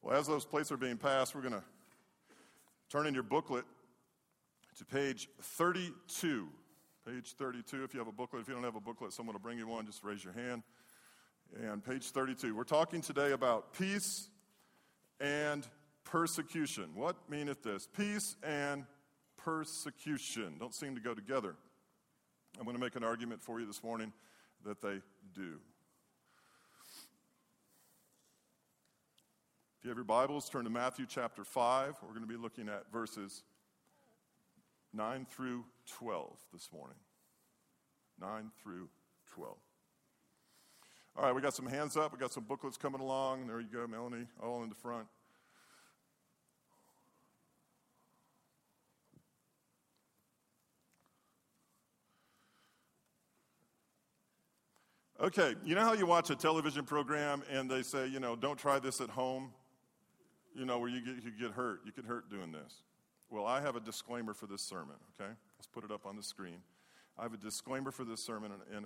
Well, as those plates are being passed, we're going to turn in your booklet to page 32. Page 32, if you have a booklet. If you don't have a booklet, someone will bring you one. Just raise your hand. And page 32. We're talking today about peace and persecution. What meaneth this? Peace and persecution don't seem to go together. I'm going to make an argument for you this morning that they do. If you have your Bibles, turn to Matthew chapter 5. We're going to be looking at verses 9 through 12 this morning. 9 through 12. All right, we got some hands up. We got some booklets coming along. There you go, Melanie, all in the front. Okay, you know how you watch a television program and they say, don't try this at home? Where you get hurt. You get hurt doing this. Well, I have a disclaimer for this sermon, okay? Let's put it up on the screen. I have a disclaimer for this sermon, and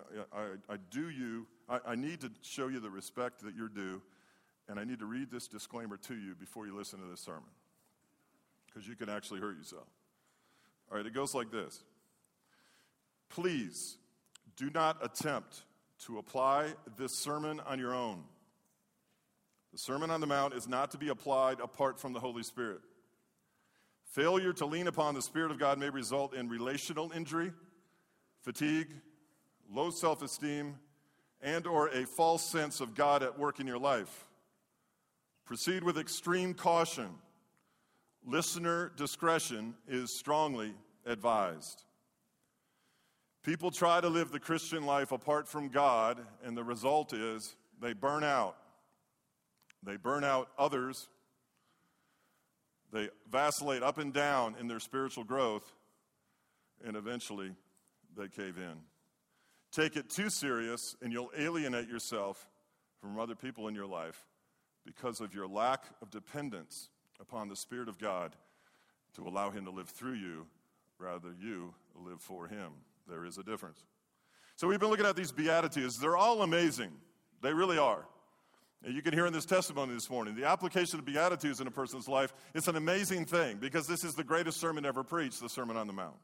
I need to show you the respect that you're due, and I need to read this disclaimer to you before you listen to this sermon, because you can actually hurt yourself. All right, it goes like this. Please do not attempt to apply this sermon on your own. The Sermon on the Mount is not to be applied apart from the Holy Spirit. Failure to lean upon the Spirit of God may result in relational injury, fatigue, low self-esteem, and or a false sense of God at work in your life. Proceed with extreme caution. Listener discretion is strongly advised. People try to live the Christian life apart from God, and the result is they burn out. They burn out others. They vacillate up and down in their spiritual growth, and eventually they cave in. Take it too serious, and you'll alienate yourself from other people in your life because of your lack of dependence upon the Spirit of God to allow Him to live through you rather than you live for Him. There is a difference. So we've been looking at these Beatitudes. They're all amazing. They really are. You can hear in this testimony this morning, the application of Beatitudes in a person's life is an amazing thing because this is the greatest sermon ever preached, the Sermon on the Mount.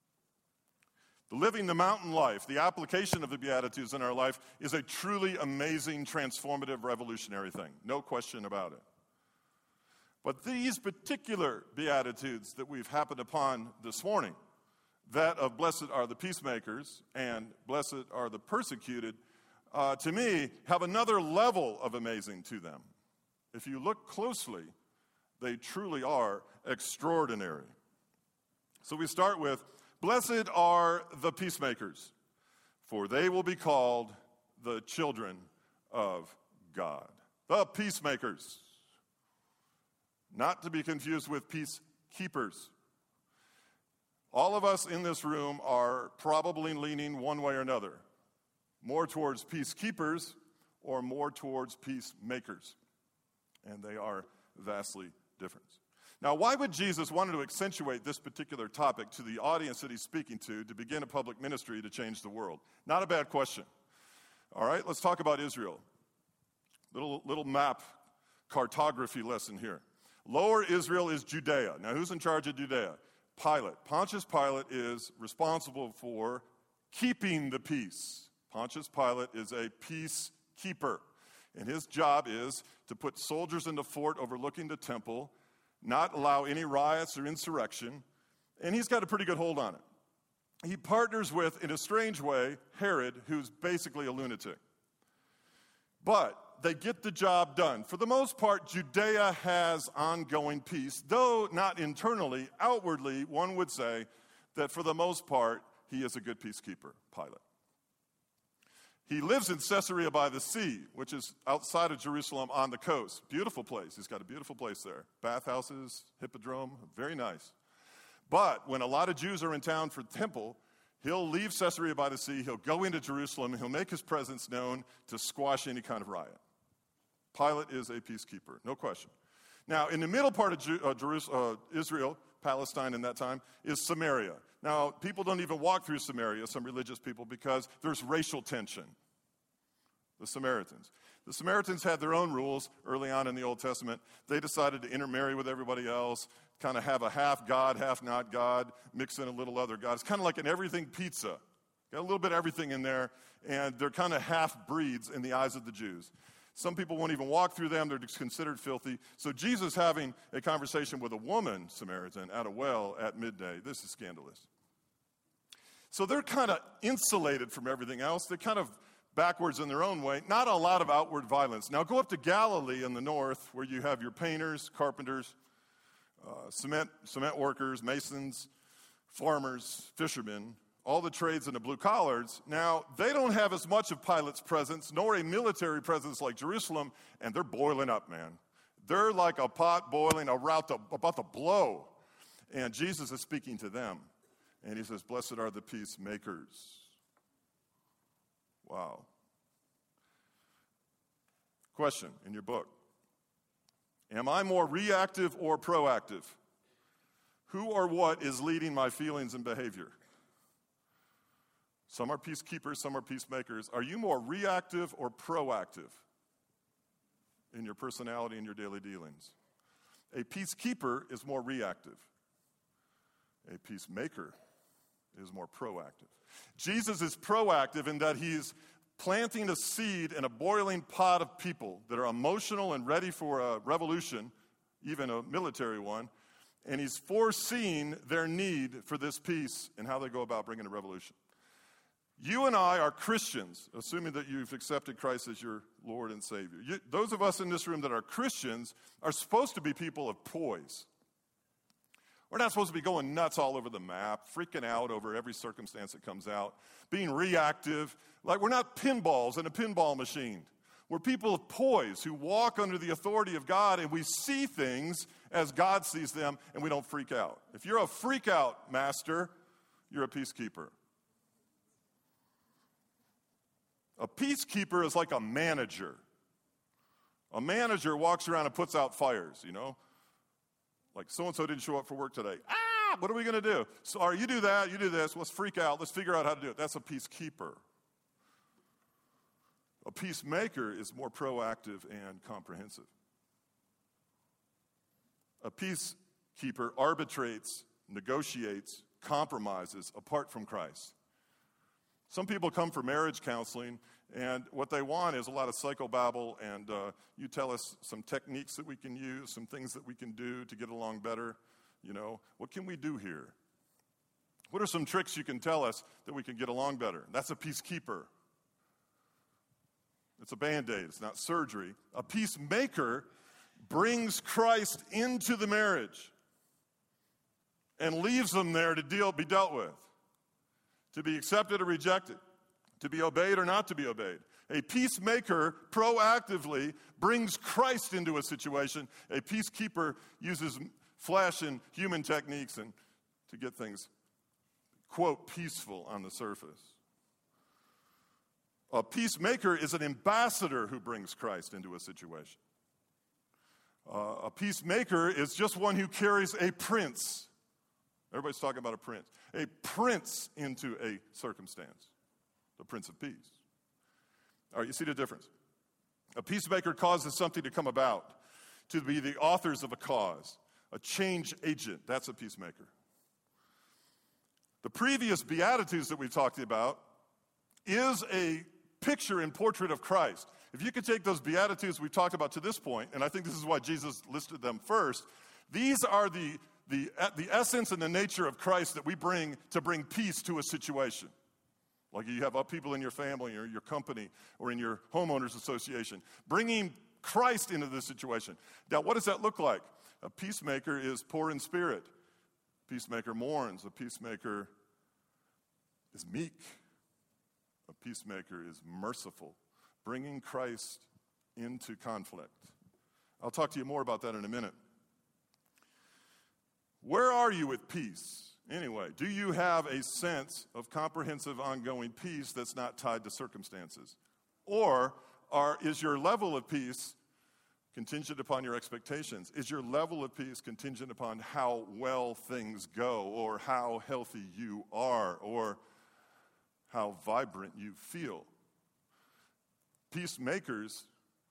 The living the mountain life, the application of the Beatitudes in our life is a truly amazing, transformative, revolutionary thing. No question about it. But these particular Beatitudes that we've happened upon this morning, that of blessed are the peacemakers and blessed are the persecuted, to me, have another level of amazing to them. If you look closely, they truly are extraordinary. So we start with, blessed are the peacemakers, for they will be called the children of God. The peacemakers. Not to be confused with peacekeepers. All of us in this room are probably leaning one way or another. More towards peacekeepers or more towards peacemakers. And they are vastly different. Now, why would Jesus want to accentuate this particular topic to the audience that he's speaking to begin a public ministry to change the world? Not a bad question. All right, let's talk about Israel. Little map cartography lesson here. Lower Israel is Judea. Now, who's in charge of Judea? Pilate. Pontius Pilate is responsible for keeping the peace. Pontius Pilate is a peacekeeper, and his job is to put soldiers in the fort overlooking the temple, not allow any riots or insurrection, and he's got a pretty good hold on it. He partners with, in a strange way, Herod, who's basically a lunatic. But they get the job done. For the most part, Judea has ongoing peace, though not internally. Outwardly, one would say that for the most part, he is a good peacekeeper, Pilate. He lives in Caesarea by the sea, which is outside of Jerusalem on the coast. Beautiful place. He's got a beautiful place there. Bathhouses, hippodrome, very nice. But when a lot of Jews are in town for the temple, he'll leave Caesarea by the sea, he'll go into Jerusalem, and he'll make his presence known to squash any kind of riot. Pilate is a peacekeeper, no question. Now, in the middle part of Israel, Palestine in that time, is Samaria. Now, people don't even walk through Samaria, some religious people, because there's racial tension. The Samaritans. The Samaritans had their own rules early on in the Old Testament. They decided to intermarry with everybody else, kind of have a half God, half not God, mix in a little other God. It's kind of like an everything pizza. Got a little bit of everything in there, and they're kind of half-breeds in the eyes of the Jews. Some people won't even walk through them. They're just considered filthy. So Jesus having a conversation with a woman, Samaritan, at a well at midday, this is scandalous. So they're kind of insulated from everything else. They're kind of backwards in their own way. Not a lot of outward violence. Now go up to Galilee in the north where you have your painters, carpenters, cement workers, masons, farmers, fishermen, all the trades and the blue collars. Now, they don't have as much of Pilate's presence, nor a military presence like Jerusalem, and they're boiling up, man. They're like a pot boiling, about to blow. And Jesus is speaking to them. And he says, blessed are the peacemakers. Wow. Question in your book. Am I more reactive or proactive? Who or what is leading my feelings and behavior? Some are peacekeepers, some are peacemakers. Are you more reactive or proactive in your personality and your daily dealings? A peacekeeper is more reactive. A peacemaker is more proactive. Jesus is proactive in that he's planting a seed in a boiling pot of people that are emotional and ready for a revolution, even a military one, and he's foreseeing their need for this peace and how they go about bringing a revolution. You and I are Christians, assuming that you've accepted Christ as your Lord and Savior. Those of us in this room that are Christians are supposed to be people of poise. We're not supposed to be going nuts all over the map, freaking out over every circumstance that comes out, being reactive. Like we're not pinballs in a pinball machine. We're people of poise who walk under the authority of God, and we see things as God sees them, and we don't freak out. If you're a freak out master, you're a peacekeeper. A peacekeeper is like a manager. A manager walks around and puts out fires, you know. Like, so-and-so didn't show up for work today. What are we going to do? Sorry, you do that, you do this. Let's freak out. Let's figure out how to do it. That's a peacekeeper. A peacemaker is more proactive and comprehensive. A peacekeeper arbitrates, negotiates, compromises apart from Christ. Some people come for marriage counseling, and what they want is a lot of psychobabble, and you tell us some techniques that we can use, some things that we can do to get along better. You know, what can we do here? What are some tricks you can tell us that we can get along better? That's a peacekeeper. It's a Band-Aid. It's not surgery. A peacemaker brings Christ into the marriage and leaves them there to be dealt with, to be accepted or rejected, to be obeyed or not to be obeyed. A peacemaker proactively brings Christ into a situation. A peacekeeper uses flesh and human techniques and to get things, quote, peaceful on the surface. A peacemaker is an ambassador who brings Christ into a situation. A peacemaker is just one who carries a prince. Everybody's talking about a prince. A prince into a circumstance. The Prince of Peace. All right, you see the difference. A peacemaker causes something to come about, to be the authors of a cause, a change agent. That's a peacemaker. The previous Beatitudes that we've talked about is a picture and portrait of Christ. If you could take those Beatitudes we've talked about to this point, and I think this is why Jesus listed them first, these are the essence and the nature of Christ that we bring to bring peace to a situation. Like you have people in your family or your company or in your homeowners association, bringing Christ into the situation. Now, what does that look like? A peacemaker is poor in spirit. A peacemaker mourns. A peacemaker is meek. A peacemaker is merciful, bringing Christ into conflict. I'll talk to you more about that in a minute. Where are you with peace? Anyway, do you have a sense of comprehensive, ongoing peace that's not tied to circumstances? Or is your level of peace contingent upon your expectations? Is your level of peace contingent upon how well things go, or how healthy you are, or how vibrant you feel? Peacemakers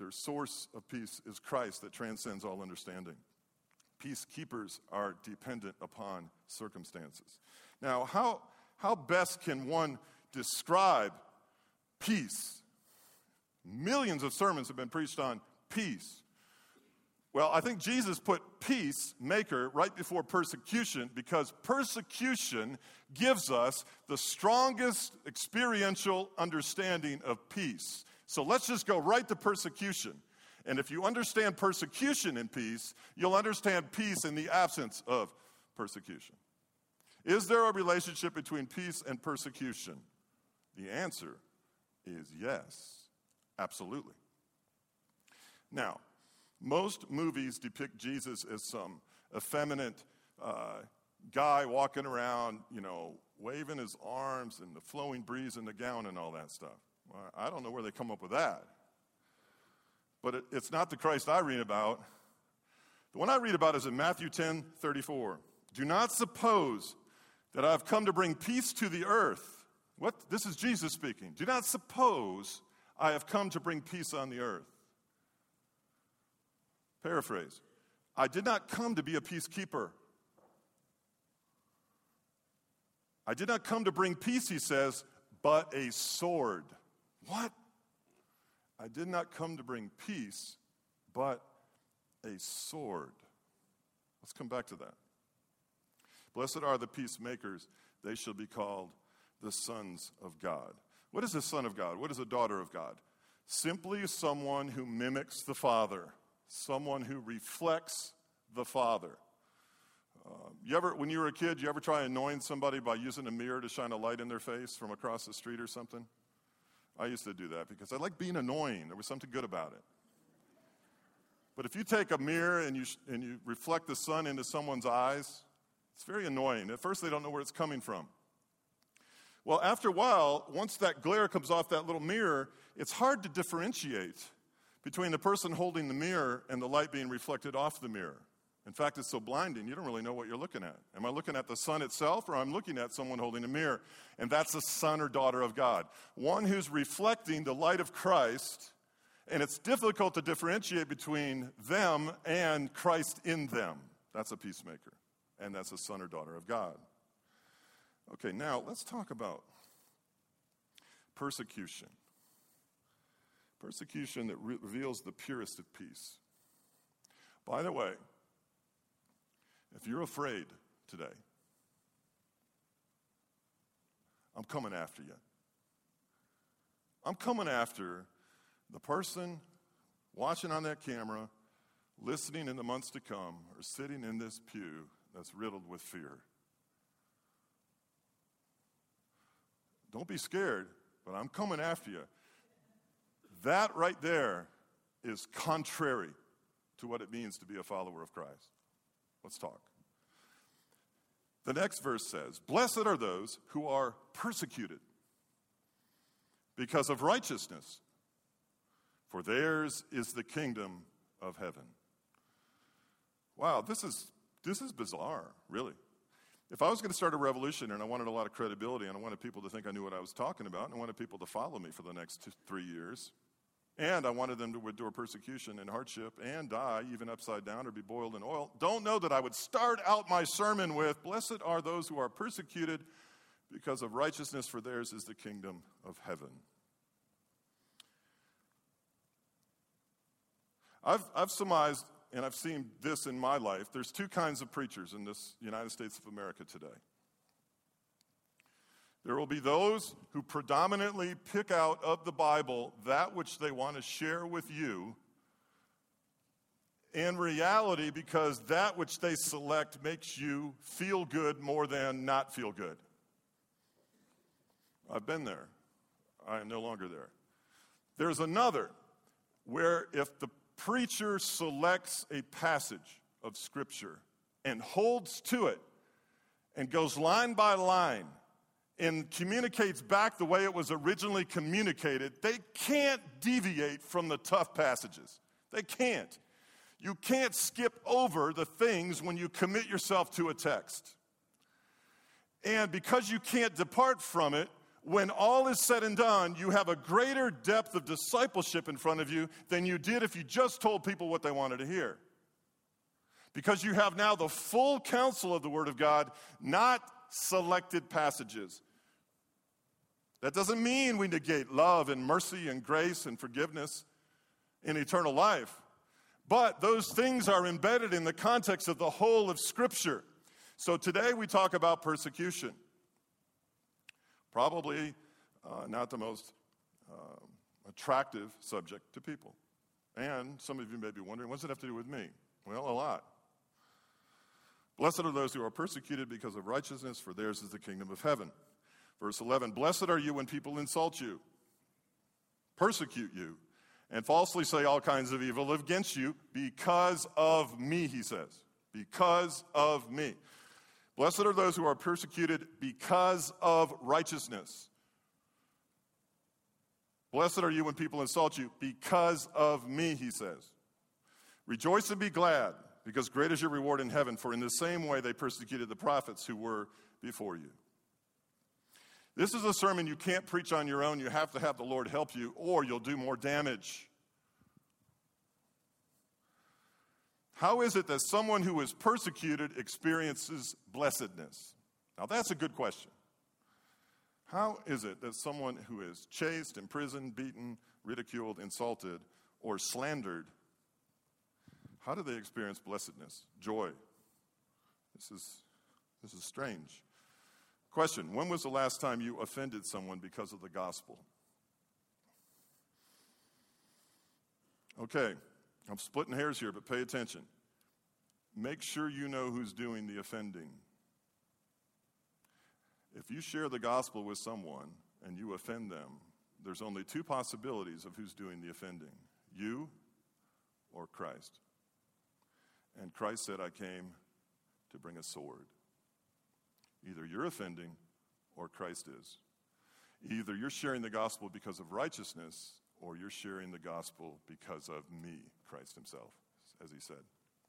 their source of peace is Christ that transcends all understanding. Peacekeepers are dependent upon circumstances. Now, how best can one describe peace? Millions of sermons have been preached on peace. Well, I think Jesus put peacemaker right before persecution because persecution gives us the strongest experiential understanding of peace. So let's just go right to persecution. And if you understand persecution in peace, you'll understand peace in the absence of persecution. Is there a relationship between peace and persecution? The answer is yes, absolutely. Now, most movies depict Jesus as some effeminate guy walking around, waving his arms and the flowing breeze in the gown and all that stuff. Well, I don't know where they come up with that. But it's not the Christ I read about. The one I read about is in Matthew 10:34. Do not suppose that I've come to bring peace to the earth. What? This is Jesus speaking. Do not suppose I have come to bring peace on the earth. Paraphrase. I did not come to be a peacekeeper. I did not come to bring peace, he says, but a sword. What? I did not come to bring peace, but a sword. Let's come back to that. Blessed are the peacemakers. They shall be called the sons of God. What is a son of God? What is a daughter of God? Simply someone who mimics the Father, someone who reflects the Father. When you were a kid, you ever try annoying somebody by using a mirror to shine a light in their face from across the street or something? I used to do that because I like being annoying. There was something good about it. But if you take a mirror and you reflect the sun into someone's eyes, it's very annoying. At first, they don't know where it's coming from. Well, after a while, once that glare comes off that little mirror, it's hard to differentiate between the person holding the mirror and the light being reflected off the mirror. In fact, it's so blinding, you don't really know what you're looking at. Am I looking at the sun itself, or I'm looking at someone holding a mirror? And that's a son or daughter of God. One who's reflecting the light of Christ, and it's difficult to differentiate between them and Christ in them. That's a peacemaker, and that's a son or daughter of God. Okay, now let's talk about persecution. Persecution that reveals the purest of peace. By the way, if you're afraid today, I'm coming after you. I'm coming after the person watching on that camera, listening in the months to come, or sitting in this pew that's riddled with fear. Don't be scared, but I'm coming after you. That right there is contrary to what it means to be a follower of Christ. Let's talk. The next verse says, blessed are those who are persecuted because of righteousness, for theirs is the kingdom of heaven. Wow, this is bizarre, really. If I was going to start a revolution and I wanted a lot of credibility and I wanted people to think I knew what I was talking about and I wanted people to follow me for the next 3 years, and I wanted them to endure persecution and hardship and die even upside down or be boiled in oil, don't know that I would start out my sermon with, blessed are those who are persecuted because of righteousness, for theirs is the kingdom of heaven. I've surmised, and I've seen this in my life, there's two kinds of preachers in this United States of America today. There will be those who predominantly pick out of the Bible that which they want to share with you in reality because that which they select makes you feel good more than not feel good. I've been there. I am no longer there. There's another where if the preacher selects a passage of Scripture and holds to it and goes line by line and communicates back the way it was originally communicated, they can't deviate from the tough passages. They can't. You can't skip over the things when you commit yourself to a text. And because you can't depart from it, when all is said and done, you have a greater depth of discipleship in front of you than you did if you just told people what they wanted to hear. Because you have now the full counsel of the Word of God, not selected passages. That doesn't mean we negate love and mercy and grace and forgiveness in eternal life. But those things are embedded in the context of the whole of Scripture. So today we talk about persecution. Probably not the most attractive subject to people. And some of you may be wondering, what does it have to do with me? Well, a lot. Blessed are those who are persecuted because of righteousness, for theirs is the kingdom of heaven. Verse 11, blessed are you when people insult you, persecute you, and falsely say all kinds of evil against you because of me, he says. Because of me. Blessed are those who are persecuted because of righteousness. Blessed are you when people insult you because of me, he says. Rejoice and be glad, because great is your reward in heaven, for in the same way they persecuted the prophets who were before you. This is a sermon you can't preach on your own. You have to have the Lord help you, or you'll do more damage. How is it that someone who is persecuted experiences blessedness? Now, that's a good question. How is it that someone who is chased, imprisoned, beaten, ridiculed, insulted, or slandered, how do they experience blessedness, joy? This is strange. Question, when was the last time you offended someone because of the gospel? Okay, I'm splitting hairs here, but pay attention. Make sure you know who's doing the offending. If you share the gospel with someone and you offend them, there's only two possibilities of who's doing the offending, you or Christ. And Christ said, I came to bring a sword. Either you're offending or Christ is. Either you're sharing the gospel because of righteousness or you're sharing the gospel because of me, Christ himself, as he said.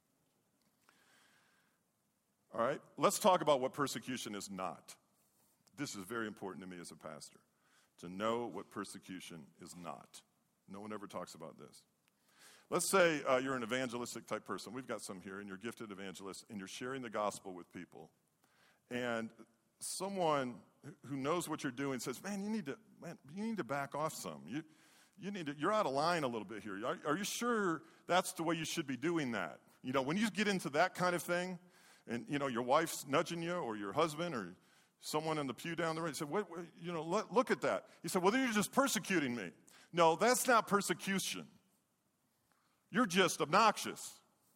All right, let's talk about what persecution is not. This is very important to me as a pastor, to know what persecution is not. No one ever talks about this. Let's say you're an evangelistic type person. We've got some here, and you're gifted evangelists, and you're sharing the gospel with people. And someone who knows what you're doing says, you need to back off some. You're out of line a little bit here. Are you sure that's the way you should be doing that? You know, when you get into that kind of thing, and, you know, your wife's nudging you, or your husband, or someone in the pew down the road, you said, look at that. He said, well, then you're just persecuting me. No, that's not persecution. You're just obnoxious.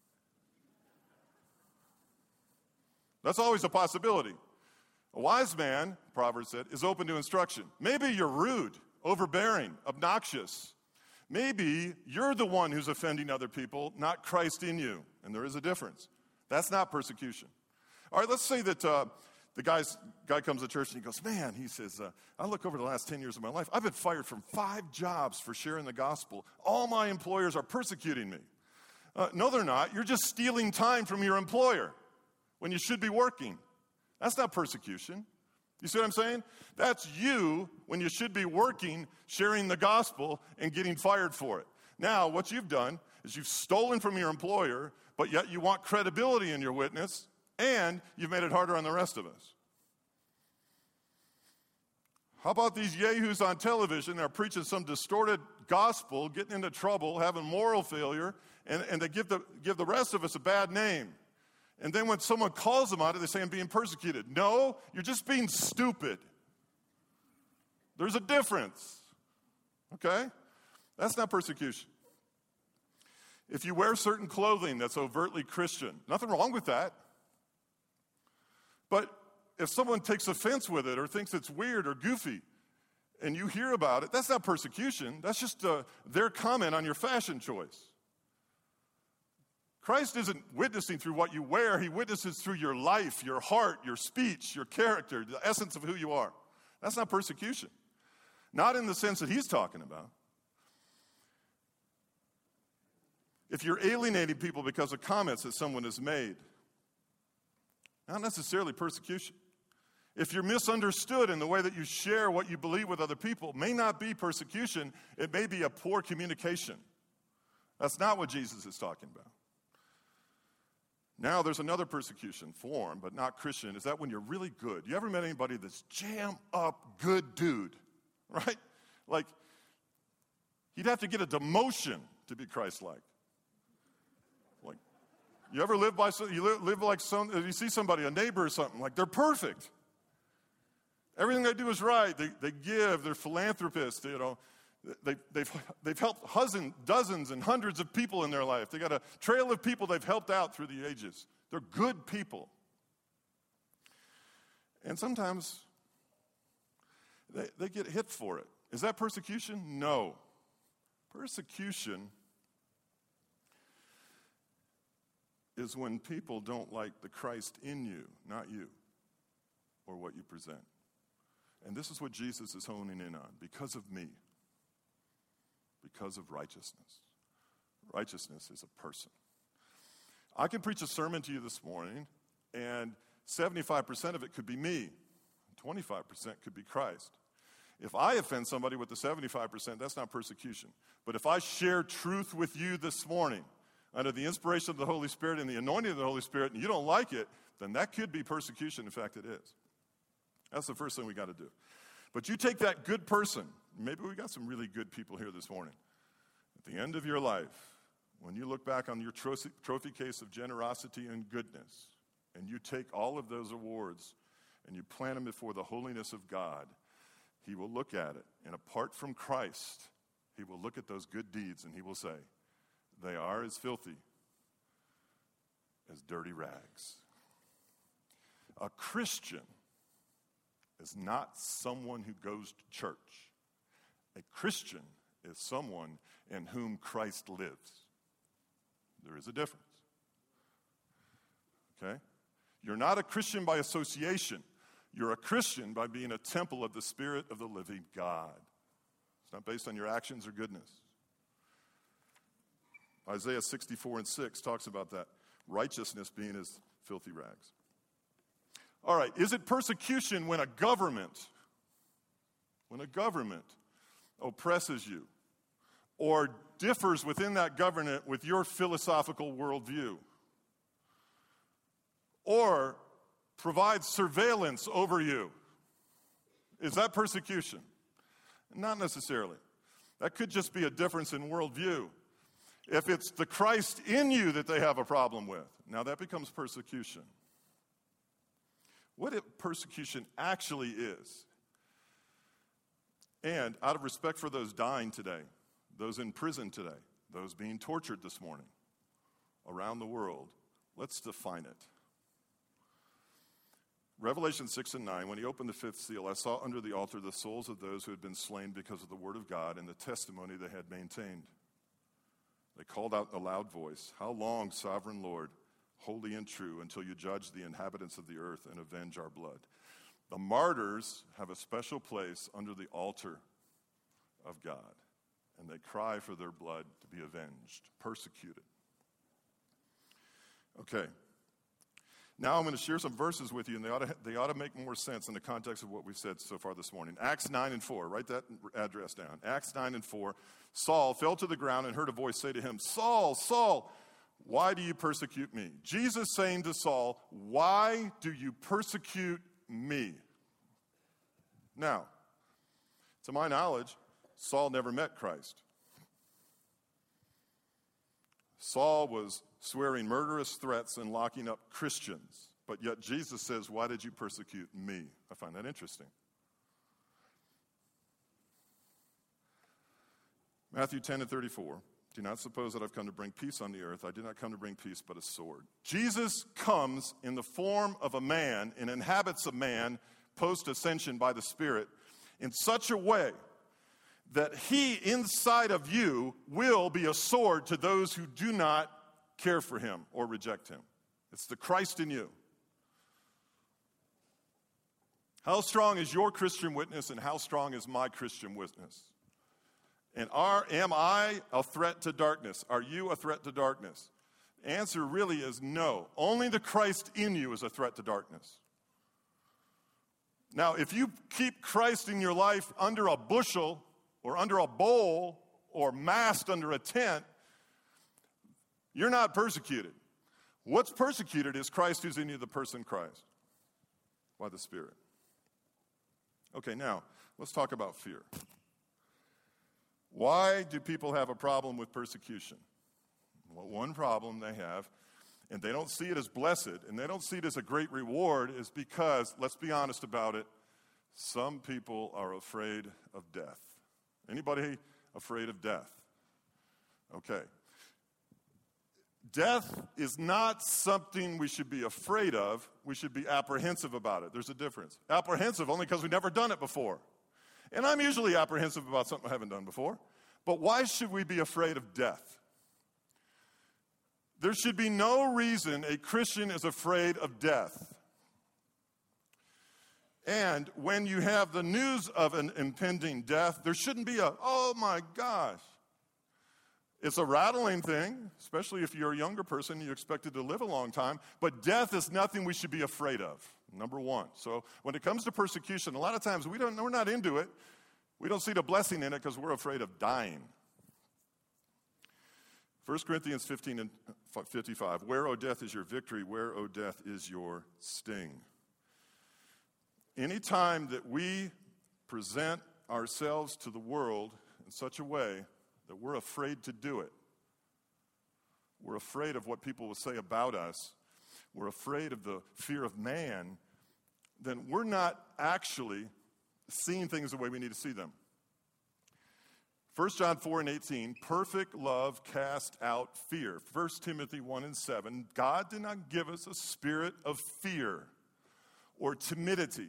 That's always a possibility. A wise man, Proverbs said, is open to instruction. Maybe you're rude, overbearing, obnoxious. Maybe you're the one who's offending other people, not Christ in you. And there is a difference. That's not persecution. All right, let's say that the guy comes to church and he goes, he says, I look over the last 10 years of my life. I've been fired from 5 jobs for sharing the gospel. All my employers are persecuting me. No, they're not. You're just stealing time from your employer when you should be working. That's not persecution. You see what I'm saying? That's you when you should be working, sharing the gospel, and getting fired for it. Now, what you've done is you've stolen from your employer, but yet you want credibility in your witness, and you've made it harder on the rest of us. How about these yahoos on television? They're preaching some distorted gospel, getting into trouble, having moral failure, and they give the rest of us a bad name. And then when someone calls them out, they say, I'm being persecuted. No, you're just being stupid. There's a difference. Okay? That's not persecution. If you wear certain clothing that's overtly Christian, nothing wrong with that. But if someone takes offense with it or thinks it's weird or goofy, and you hear about it, that's not persecution. That's just their comment on your fashion choice. Christ isn't witnessing through what you wear. He witnesses through your life, your heart, your speech, your character, the essence of who you are. That's not persecution. Not in the sense that he's talking about. If you're alienating people because of comments that someone has made, not necessarily persecution. If you're misunderstood in the way that you share what you believe with other people, it may not be persecution, it may be a poor communication. That's not what Jesus is talking about. Now there's another persecution form, but not Christian, is that when you're really good. You ever met anybody that's jam up good dude, right? Like, he'd have to get a demotion to be Christ-like. Like, you ever live by, live like you see somebody, a neighbor or something, like they're perfect. Everything they do is right. They give. They're philanthropists. You know, they've helped dozens and hundreds of people in their life. They got a trail of people they've helped out through the ages. They're good people. And sometimes they get hit for it. Is that persecution? No. Persecution is when people don't like the Christ in you, not you, or what you present. And this is what Jesus is honing in on. Because of me. Because of righteousness. Righteousness is a person. I can preach a sermon to you this morning, and 75% of it could be me. 25% could be Christ. If I offend somebody with the 75%, that's not persecution. But if I share truth with you this morning, under the inspiration of the Holy Spirit and the anointing of the Holy Spirit, and you don't like it, then that could be persecution. In fact, it is. That's the first thing we got to do. But you take that good person, maybe we got some really good people here this morning. At the end of your life, when you look back on your trophy case of generosity and goodness, and you take all of those awards and you plant them before the holiness of God, he will look at it. And apart from Christ, he will look at those good deeds and he will say, they are as filthy as dirty rags. A Christian is not someone who goes to church. A Christian is someone in whom Christ lives. There is a difference. Okay? You're not a Christian by association. You're a Christian by being a temple of the Spirit of the living God. It's not based on your actions or goodness. Isaiah 64:6 talks about that. Righteousness being as filthy rags. All right, is it persecution when a government oppresses you or differs within that government with your philosophical worldview or provides surveillance over you? Is that persecution? Not necessarily. That could just be a difference in worldview. If it's the Christ in you that they have a problem with, now that becomes persecution. What persecution actually is. And out of respect for those dying today, those in prison today, those being tortured this morning around the world, let's define it. Revelation 6:9, when he opened the fifth seal, I saw under the altar the souls of those who had been slain because of the word of God and the testimony they had maintained. They called out in a loud voice, "How long, sovereign Lord, holy and true, until you judge the inhabitants of the earth and avenge our blood?" The martyrs have a special place under the altar of God, and they cry for their blood to be avenged, persecuted. Okay. Now I'm going to share some verses with you, and they ought to make more sense in the context of what we've said so far this morning. Acts 9:4, write that address down. Acts 9:4, Saul fell to the ground and heard a voice say to him, "Saul, Saul, why do you persecute me?" Jesus saying to Saul, "Why do you persecute me?" Now, to my knowledge, Saul never met Christ. Saul was swearing murderous threats and locking up Christians. But yet Jesus says, "Why did you persecute me?" I find that interesting. Matthew 10:34. Do not suppose that I've come to bring peace on the earth. I did not come to bring peace, but a sword. Jesus comes in the form of a man and inhabits a man post-ascension by the Spirit in such a way that he inside of you will be a sword to those who do not care for him or reject him. It's the Christ in you. How strong is your Christian witness and how strong is my Christian witness? And am I a threat to darkness? Are you a threat to darkness? The answer really is no. Only the Christ in you is a threat to darkness. Now, if you keep Christ in your life under a bushel or under a bowl or masked under a tent, you're not persecuted. What's persecuted is Christ who's in you, the person Christ, by the Spirit. Okay, now, let's talk about fear. Why do people have a problem with persecution? Well, one problem they have, and they don't see it as blessed, and they don't see it as a great reward, is because, let's be honest about it, some people are afraid of death. Anybody afraid of death? Okay. Death is not something we should be afraid of. We should be apprehensive about it. There's a difference. Apprehensive only because we've never done it before. And I'm usually apprehensive about something I haven't done before. But why should we be afraid of death? There should be no reason a Christian is afraid of death. And when you have the news of an impending death, there shouldn't be oh my gosh. It's a rattling thing, especially if you're a younger person, you're expected to live a long time. But death is nothing we should be afraid of, number one. So when it comes to persecution, a lot of times we're not into it. We don't see the blessing in it because we're afraid of dying. 1 Corinthians 15 and 55, where, O death, is your victory? Where, O death, is your sting? Anytime that we present ourselves to the world in such a way that we're afraid to do it, we're afraid of what people will say about us, we're afraid of the fear of man, then we're not actually seeing things the way we need to see them. 1 John 4 and 18, perfect love casts out fear. 1 Timothy 1 and 7, God did not give us a spirit of fear or timidity,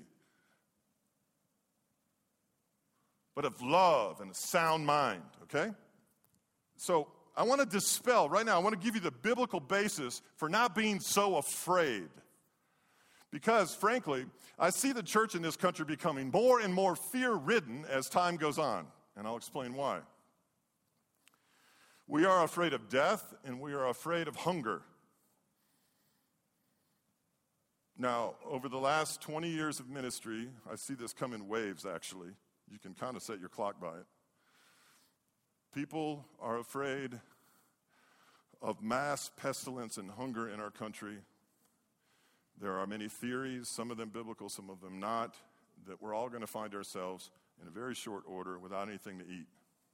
but of love and a sound mind, okay? So I want to dispel, right now, I want to give you the biblical basis for not being so afraid. Because, frankly, I see the church in this country becoming more and more fear-ridden as time goes on. And I'll explain why. We are afraid of death, and we are afraid of hunger. Now, over the last 20 years of ministry, I see this come in waves, actually. You can kind of set your clock by it. People are afraid of mass pestilence and hunger in our country. There are many theories, some of them biblical, some of them not, that we're all going to find ourselves in a very short order without anything to eat.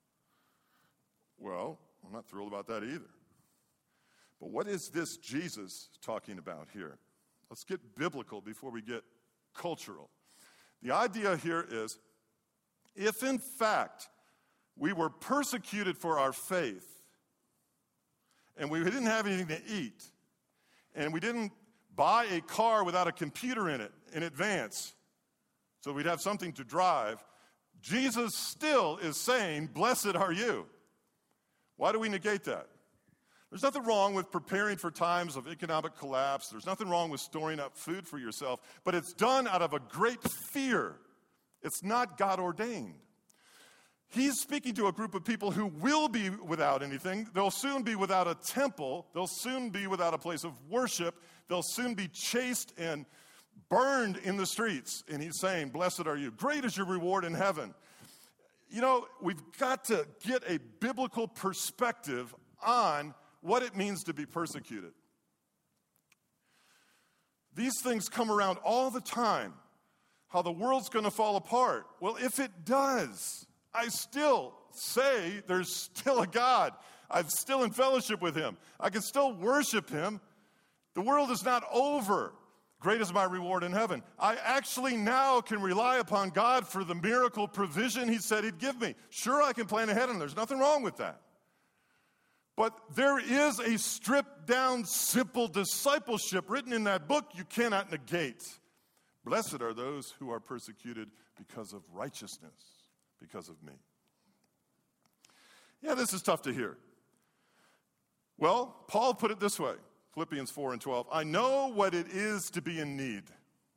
Well, I'm not thrilled about that either. But what is this Jesus talking about here? Let's get biblical before we get cultural. The idea here is, if in fact we were persecuted for our faith, and we didn't have anything to eat, and we didn't buy a car without a computer in it in advance, so we'd have something to drive, Jesus still is saying, blessed are you. Why do we negate that? There's nothing wrong with preparing for times of economic collapse. There's nothing wrong with storing up food for yourself, but it's done out of a great fear. It's not God ordained. He's speaking to a group of people who will be without anything. They'll soon be without a temple. They'll soon be without a place of worship. They'll soon be chased and burned in the streets. And he's saying, blessed are you. Great is your reward in heaven. You know, we've got to get a biblical perspective on what it means to be persecuted. These things come around all the time. How the world's going to fall apart. Well, if it does, I still say there's still a God. I'm still in fellowship with him. I can still worship him. The world is not over. Great is my reward in heaven. I actually now can rely upon God for the miracle provision he said he'd give me. Sure, I can plan ahead, and there's nothing wrong with that. But there is a stripped-down, simple discipleship written in that book you cannot negate. Blessed are those who are persecuted because of righteousness, because of me. Yeah, this is tough to hear. Well, Paul put it this way, Philippians 4 and 12. I know what it is to be in need,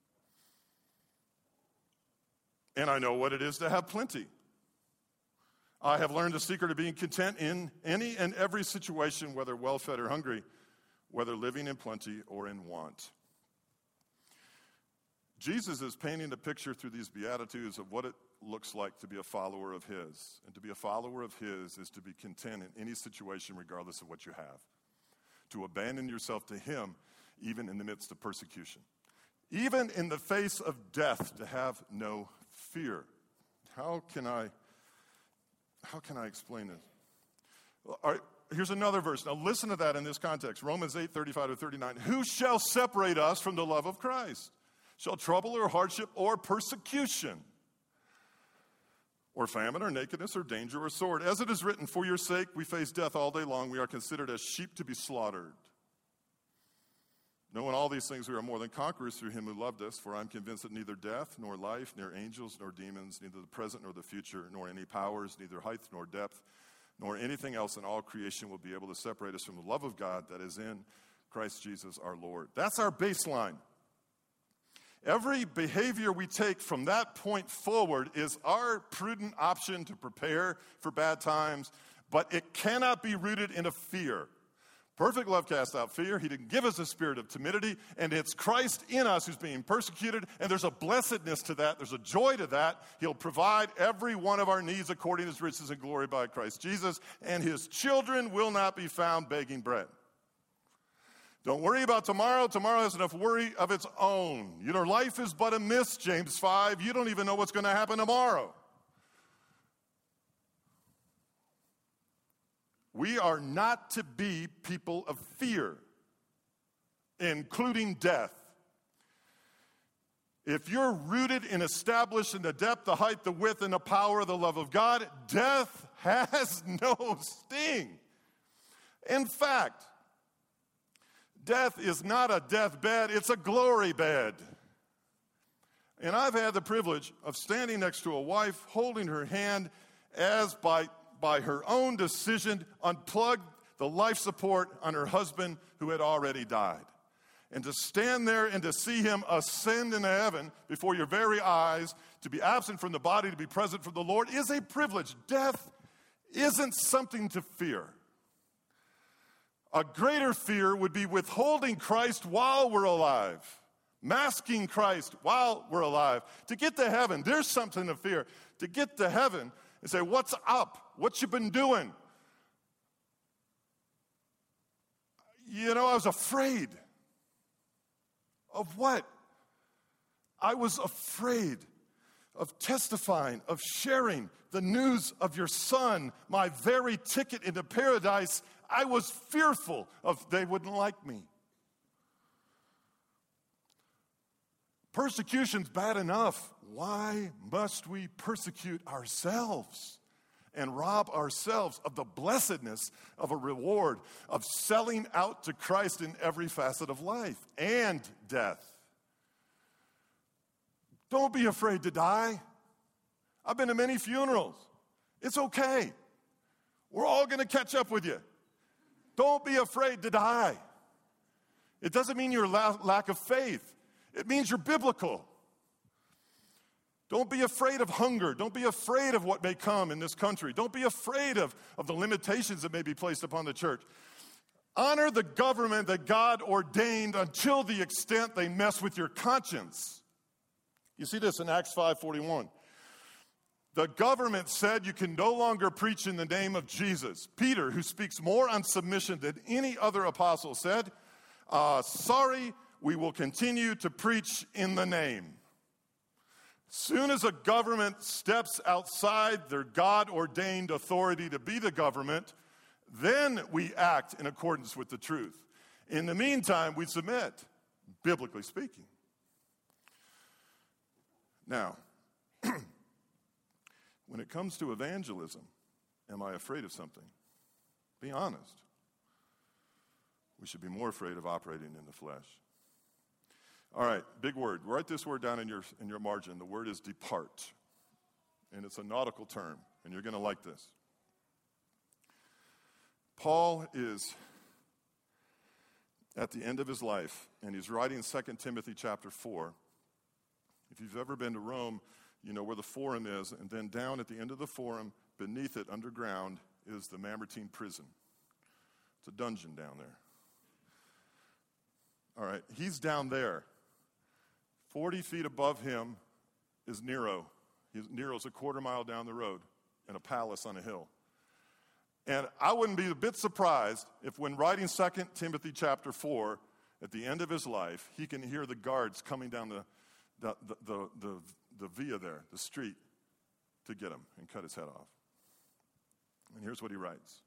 and I know what it is to have plenty. I have learned the secret of being content in any and every situation, whether well-fed or hungry, whether living in plenty or in want. Jesus is painting a picture through these Beatitudes of what it looks like to be a follower of his. And to be a follower of his is to be content in any situation regardless of what you have. To abandon yourself to him even in the midst of persecution. Even in the face of death, to have no fear. How can I explain this? All right, here's another verse. Now listen to that in this context. Romans 8:35-39. Who shall separate us from the love of Christ? Shall trouble or hardship or persecution, or famine or nakedness or danger or sword? As it is written, for your sake we face death all day long. We are considered as sheep to be slaughtered. Knowing all these things, we are more than conquerors through him who loved us. For I am convinced that neither death, nor life, nor angels, nor demons, neither the present nor the future, nor any powers, neither height nor depth, nor anything else in all creation will be able to separate us from the love of God that is in Christ Jesus our Lord. That's our baseline. Every behavior we take from that point forward is our prudent option to prepare for bad times, but it cannot be rooted in a fear. Perfect love casts out fear. He didn't give us a spirit of timidity, and it's Christ in us who's being persecuted, and there's a blessedness to that. There's a joy to that. He'll provide every one of our needs according to his riches and glory by Christ Jesus, and his children will not be found begging bread. Don't worry about tomorrow. Tomorrow has enough worry of its own. Life is but a mist, James 5. You don't even know what's going to happen tomorrow. We are not to be people of fear, including death. If you're rooted and established in the depth, the height, the width, and the power of the love of God, death has no sting. In fact, death is not a deathbed, it's a glory bed. And I've had the privilege of standing next to a wife, holding her hand as by her own decision, unplugged the life support on her husband who had already died. And to stand there and to see him ascend into heaven before your very eyes, to be absent from the body, to be present for the Lord, is a privilege. Death isn't something to fear. A greater fear would be withholding Christ while we're alive, masking Christ while we're alive. To get to heaven, there's something to fear. To get to heaven and say, what's up? What you been doing? I was afraid. Of what? I was afraid of testifying, of sharing the news of your son, my very ticket into paradise. I was fearful of they wouldn't like me. Persecution's bad enough. Why must we persecute ourselves and rob ourselves of the blessedness of a reward of selling out to Christ in every facet of life and death? Don't be afraid to die. I've been to many funerals. It's okay. We're all going to catch up with you. Don't be afraid to die. It doesn't mean you're lack of faith. It means you're biblical. Don't be afraid of hunger. Don't be afraid of what may come in this country. Don't be afraid of the limitations that may be placed upon the church. Honor the government that God ordained until the extent they mess with your conscience. You see this in Acts 5:41. The government said you can no longer preach in the name of Jesus. Peter, who speaks more on submission than any other apostle, said, sorry, we will continue to preach in the name. Soon as a government steps outside their God-ordained authority to be the government, then we act in accordance with the truth. In the meantime, we submit, biblically speaking. Now, when it comes to evangelism, am I afraid of something? Be honest. We should be more afraid of operating in the flesh. All right, big word. Write this word down in your margin. The word is depart. And it's a nautical term, and you're going to like this. Paul is at the end of his life, and he's writing 2 Timothy chapter 4. If you've ever been to Rome, you know where the Forum is, and then down at the end of the Forum, beneath it, underground, is the Mamertine prison. It's a dungeon down there. All right, he's down there, 40 feet above him is Nero. Nero's a quarter mile down the road in a palace on a hill. And I wouldn't be a bit surprised if when writing 2 Timothy chapter 4, at the end of his life, he can hear the guards coming down the via there, the street, to get him and cut his head off. And here's what he writes.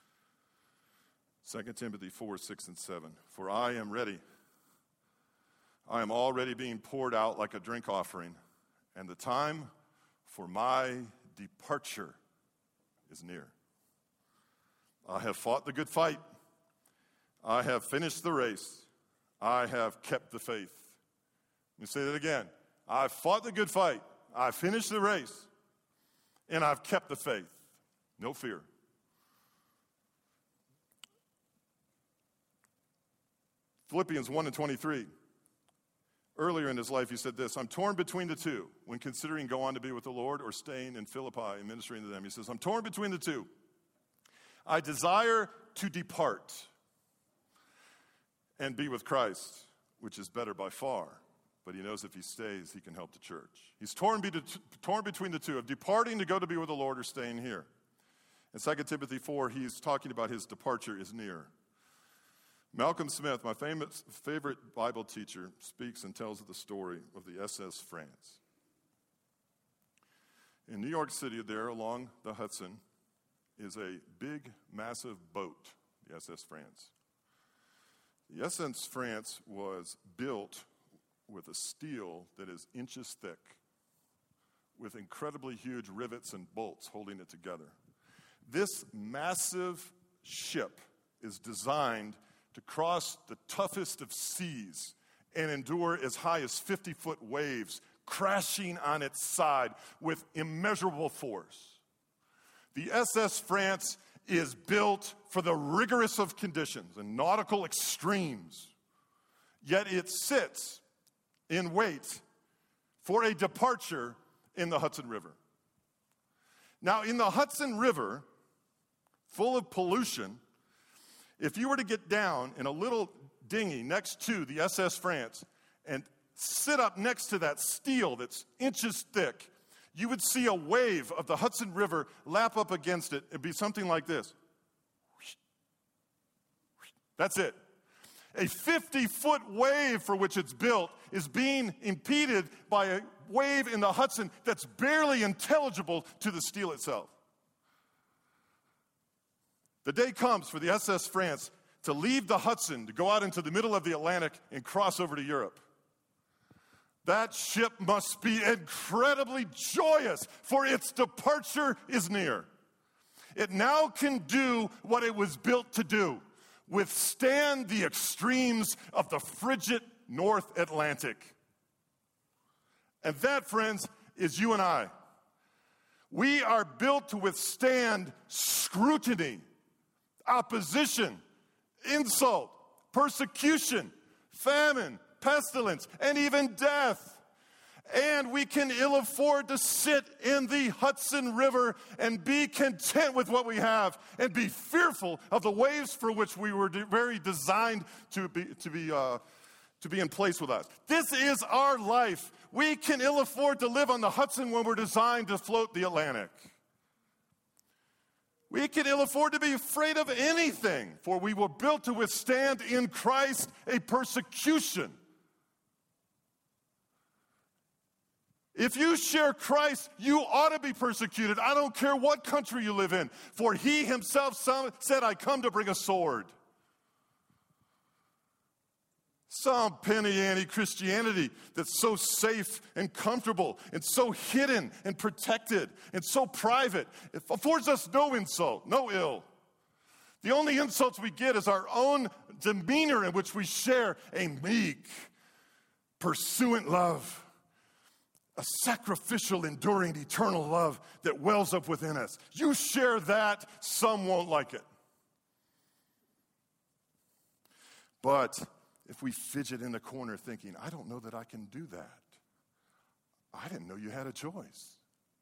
2 Timothy 4, 6, and 7. For I am ready. I am already being poured out like a drink offering, and the time for my departure is near. I have fought the good fight. I have finished the race. I have kept the faith. Let me say that again. I've fought the good fight. I've finished the race. And I've kept the faith. No fear. Philippians 1 and 23. Earlier in his life, he said this, I'm torn between the two when considering go on to be with the Lord or staying in Philippi and ministering to them. He says, I'm torn between the two. I desire to depart and be with Christ, which is better by far. But he knows if he stays, he can help the church. He's torn between the two of departing to go to be with the Lord or staying here. In 2 Timothy 4, he's talking about his departure is near. Malcolm Smith, my favorite Bible teacher, speaks and tells the story of the SS France. In New York City, there along the Hudson, is a big, massive boat, the SS France. The SS France was built with a steel that is inches thick, with incredibly huge rivets and bolts holding it together. This massive ship is designed to cross the toughest of seas and endure as high as 50-foot waves crashing on its side with immeasurable force. The SS France is built for the rigorous of conditions and nautical extremes, yet it sits in wait for a departure in the Hudson River. Now, in the Hudson River, full of pollution, if you were to get down in a little dinghy next to the SS France and sit up next to that steel that's inches thick, you would see a wave of the Hudson River lap up against it. It'd be something like this. That's it. A 50-foot wave for which it's built is being impeded by a wave in the Hudson that's barely intelligible to the steel itself. The day comes for the SS France to leave the Hudson, to go out into the middle of the Atlantic and cross over to Europe. That ship must be incredibly joyous, for its departure is near. It now can do what it was built to do, withstand the extremes of the frigid North Atlantic. And that, friends, is you and I. We are built to withstand scrutiny, opposition, insult, persecution, famine, pestilence, and even death. And we can ill afford to sit in the Hudson River and be content with what we have and be fearful of the waves for which we were very designed to be in place with us. This is our life. We can ill afford to live on the Hudson when we're designed to float the Atlantic. We can ill afford to be afraid of anything, for we were built to withstand in Christ a persecution. If you share Christ, you ought to be persecuted. I don't care what country you live in, for he himself said, I come to bring a sword. Some penny ante Christianity that's so safe and comfortable and so hidden and protected and so private, it affords us no insult, no ill. The only insults we get is our own demeanor in which we share a meek, pursuant love, a sacrificial, enduring, eternal love that wells up within us. You share that, some won't like it. But if we fidget in the corner thinking, I don't know that I can do that. I didn't know you had a choice.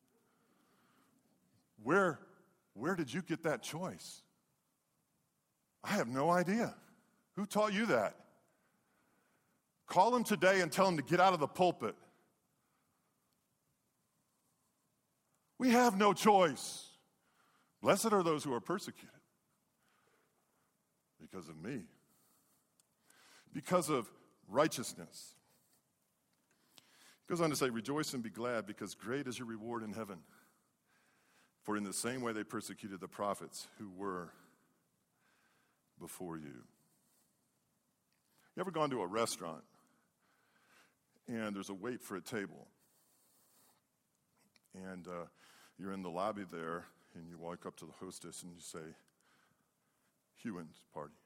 Where did you get that choice? I have no idea. Who taught you that? Call him today and tell him to get out of the pulpit. We have no choice. Blessed are those who are persecuted because of me, because of righteousness. He goes on to say, rejoice and be glad, because great is your reward in heaven. For in the same way they persecuted the prophets who were before you. You ever gone to a restaurant and there's a wait for a table? And you're in the lobby there, and you walk up to the hostess and you say, Hewins party.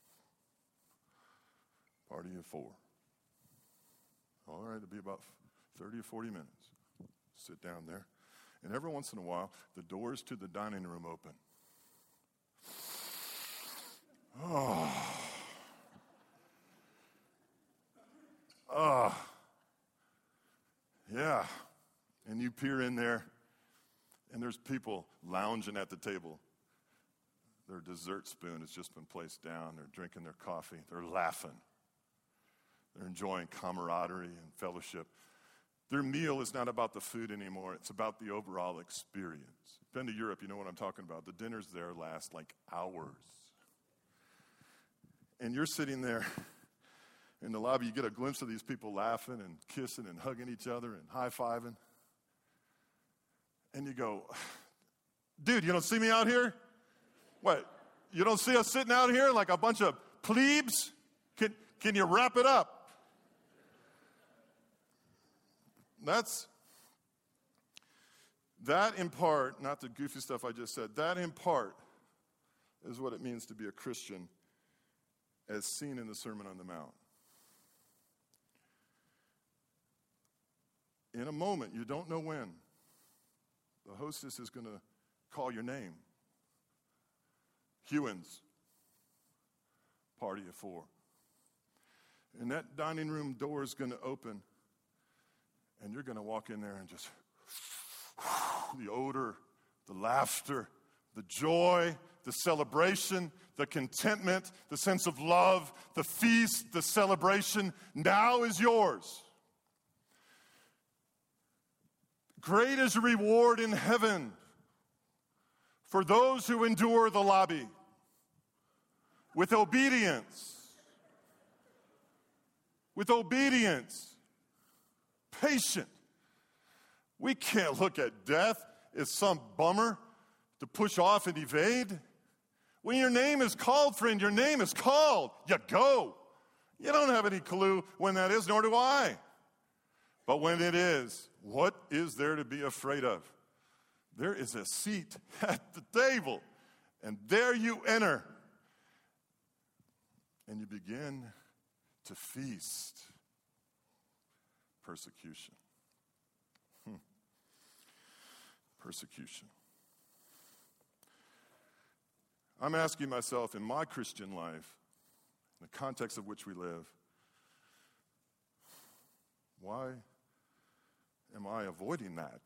Party of 4. All right, it'll be about 30 or 40 minutes. Sit down there. And every once in a while, the doors to the dining room open. Yeah. And you peer in there, and there's people lounging at the table. Their dessert spoon has just been placed down. They're drinking their coffee. They're laughing. They're enjoying camaraderie and fellowship. Their meal is not about the food anymore. It's about the overall experience. Been to Europe, you know what I'm talking about. The dinners there last like hours. And you're sitting there in the lobby. You get a glimpse of these people laughing and kissing and hugging each other and high-fiving. And you go, dude, you don't see me out here? What, you don't see us sitting out here like a bunch of plebes? Can you wrap it up? That in part, not the goofy stuff I just said, that in part is what it means to be a Christian as seen in the Sermon on the Mount. In a moment, you don't know when, the hostess is going to call your name. Hewins, party of 4. And that dining room door is going to open, and you're going to walk in there and just the odor, the laughter, the joy, the celebration, the contentment, the sense of love, the feast, the celebration now is yours. Great is the reward in heaven for those who endure the lobby with obedience. With obedience. Patient. We can't look at death as some bummer to push off and evade. When your name is called, friend, your name is called. You go. You don't have any clue when that is, nor do I. But when it is, what is there to be afraid of? There is a seat at the table, and there you enter, and you begin to feast. Persecution. Persecution. I'm asking myself in my Christian life, in the context of which we live, why am I avoiding that?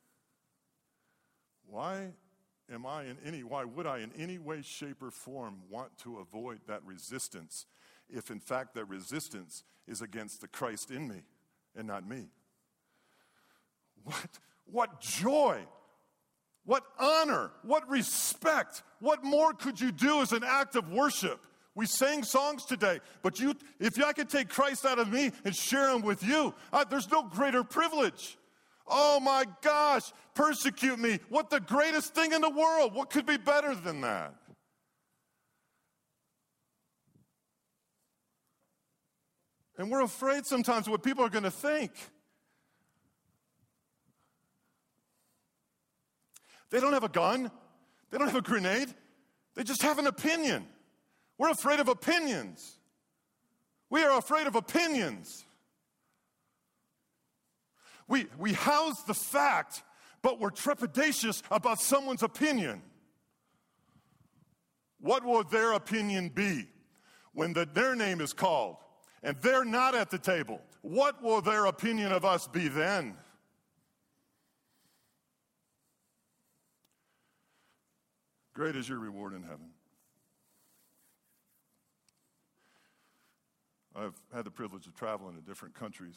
Why would I in any way, shape, or form want to avoid that resistance if in fact that resistance is against the Christ in me and not me? What joy, what honor, what respect, what more could you do as an act of worship? We sang songs today, but if I could take Christ out of me and share him with you, there's no greater privilege. Oh my gosh, persecute me. What the greatest thing in the world. What could be better than that? And we're afraid sometimes what people are going to think. They don't have a gun. They don't have a grenade. They just have an opinion. We're afraid of opinions. We are afraid of opinions. We house the fact, but we're trepidatious about someone's opinion. What will their opinion be when their name is called and they're not at the table? What will their opinion of us be then? Great is your reward in heaven. I've had the privilege of traveling to different countries.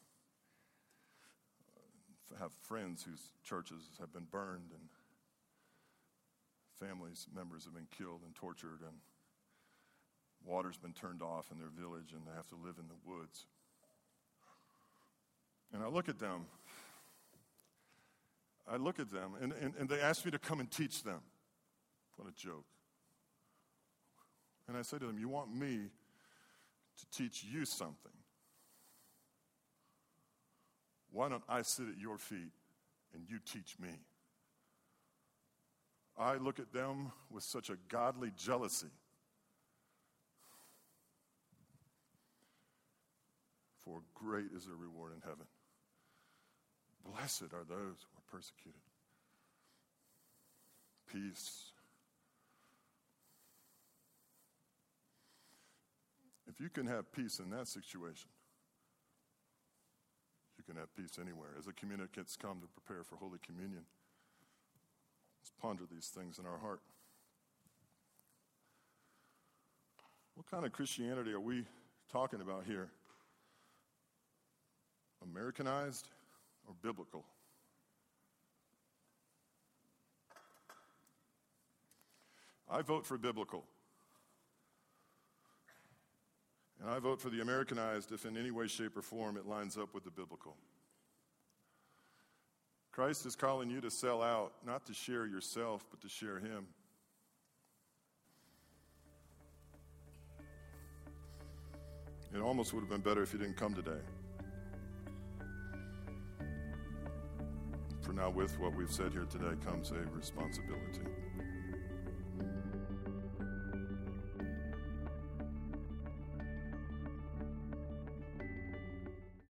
I have friends whose churches have been burned and families, members have been killed and tortured, and water's been turned off in their village and they have to live in the woods. And I look at them and they ask me to come and teach them. What a joke. And I say to them, you want me to teach you something? Why don't I sit at your feet and you teach me? I look at them with such a godly jealousy. For great is their reward in heaven. Blessed are those who are persecuted. Peace. If you can have peace in that situation, you can have peace anywhere. As the communicants come to prepare for Holy Communion, let's ponder these things in our heart. What kind of Christianity are we talking about here? Americanized or biblical? I vote for biblical. And I vote for the Americanized if in any way, shape, or form it lines up with the biblical. Christ is calling you to sell out, not to share yourself, but to share Him. It almost would have been better if you didn't come today. For now, with what we've said here today comes a responsibility.